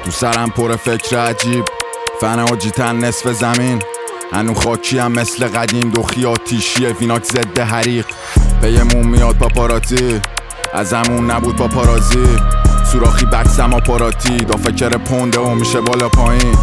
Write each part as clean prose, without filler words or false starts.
تو سرم پر فکر عجیب، فن آجیتن نصف زمین، هنو خاکی هم مثل قدیم، دخی آتیشیه ویناک ضد حریق. پیمون میاد پاپاراتی، ازمون نبود پاپارازی، سوراخی بکسم آپاراتی، دا فکر پونده و میشه بالا پایین.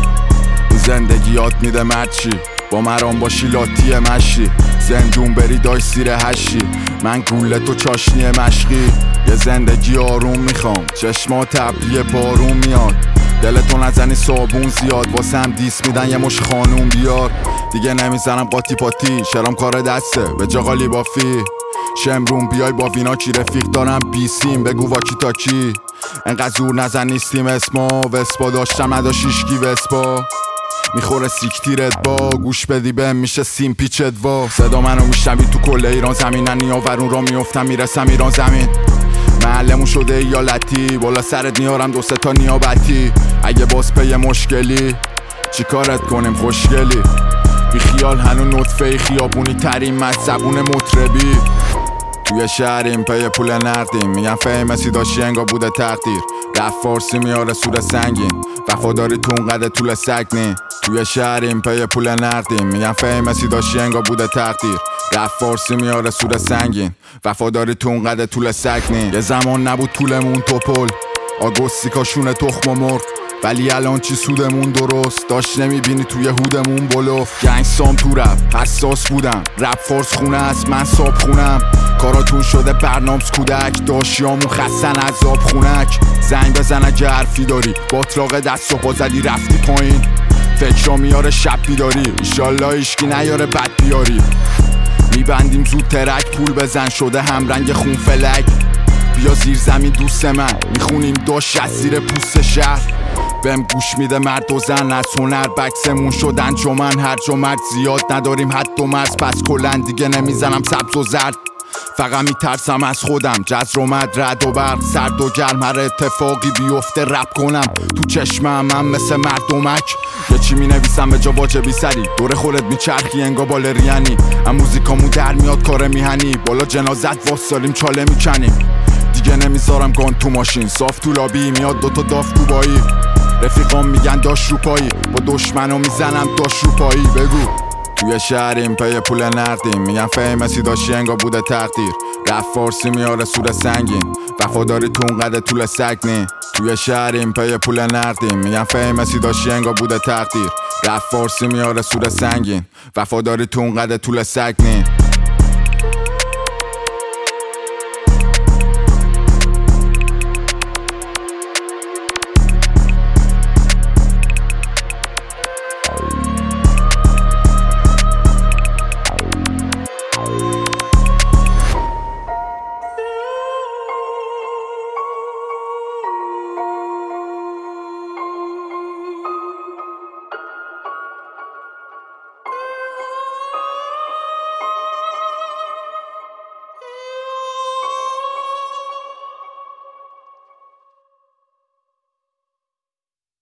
زندگی یاد میده مرچی، با مرام باشی لاتی مشی، زندون بری دای سیر هشی، من گوله تو چاشنی مشقی. یه زندگی آروم میخوام، چشمات ابری بارون میاد، دلتو نزنی صابون زیاد، واسم دیس میدن یه مش خانوم بیار. دیگه نمیزنم قاطی پاتی، شرام کار دسته به جا قالی بافی، شمرون بیای با ویناکی رفیق دارم بیسیم بگو واکی تاکی. انقدر زور نزن نیستیم اسما، وسپا داشتم نداشیشکی وسپا، میخوره سیکتیرت با گوش بدی بهم میشه سیم پیچت وا. صدا منو میشنوی تو کل ایران زمین، نیاورون را میفتم میرسم ایران زمین. محلمون شده ایالتی، بالا سرت نیارم دو سه تا نیابتی. اگه باز پی مشکلی چی کارت کنیم خوشگلی، بی خیال هنو نطفه خیابونی ترین از زبون مطربی. توی شهریم پی پول نقدیم، میگن فیمسی داشتی انگار بوده تقدیر، رفت فارسی میاره سور سنگین، وفاداری تو اون قده طول سگنی. توی شهریم پی پول نقدیم، میگن فیمسی داشتی انگار بوده تقدیر، رفت فارسی میاره سور سنگین، وفاداری تو اون قده طول سگنی. یه زمان نبود طولمون توپل، آگوستی کاشونه تخم و مرغ، ولی الان چی سودمون درست داشت نمیبینی توی هودمون بلوف. گنگ سام تو رپ حساس بودم، رپ فارس خونه است من صاب خونم، کاراتون شده برنامس کودک، داشیامون خستن از آب خونک. زنگ بزن اگه حرفی داری، باطلاق دست و پا زدی رفتی پایین، فکرا میاره شب بیداری، ایشالله ایشکی نیاره بد بیاری. میبندیم زود ترک پول بزن شده همرنگ خون فلک، بیا زیر زمین دوست من میخونیم داش از زیر پوست شهر. بهم گوش میده مرد و زن از هنر، بکسمون شد انجمن، هر جا مرد زیاد نداریم حد و مرز، پس کلن دیگه نمیزنم سبز و زرد، فقط میترسم از خودم. جزر اومد رد و برق سرد و گرم، هر اتفاقی بیفته رپ کنم تو چشمم من مثل مردمک. یه چی مینویسم به جا واجبی سری، دور خودت میچرخی انگا بالریانی، هم موزیکامون در میاد کار میهنی، بالا جنازت واسالیم چاله میکنیم. دیگه نمیذارم گان تو ماشین، صاف تو لابی میاد دوتا داف تو بایی، رفیقام میگن داش رو پایی، با دشمنو میزنم داش رو پایی. بگو توی شهریم پی پول نقدیم، میگن فیمسی داشتی انگار بوده تقدیر، رفت فارسی میاره سور سنگین، وفاداری تو اون قده طول سگنی. توی شهریم پی پول نقدیم، میگن فیمسی داشتی انگار بوده تقدیر، رفت فارسی میاره سور سنگین، وفاداری تو اون قده طول سگنی.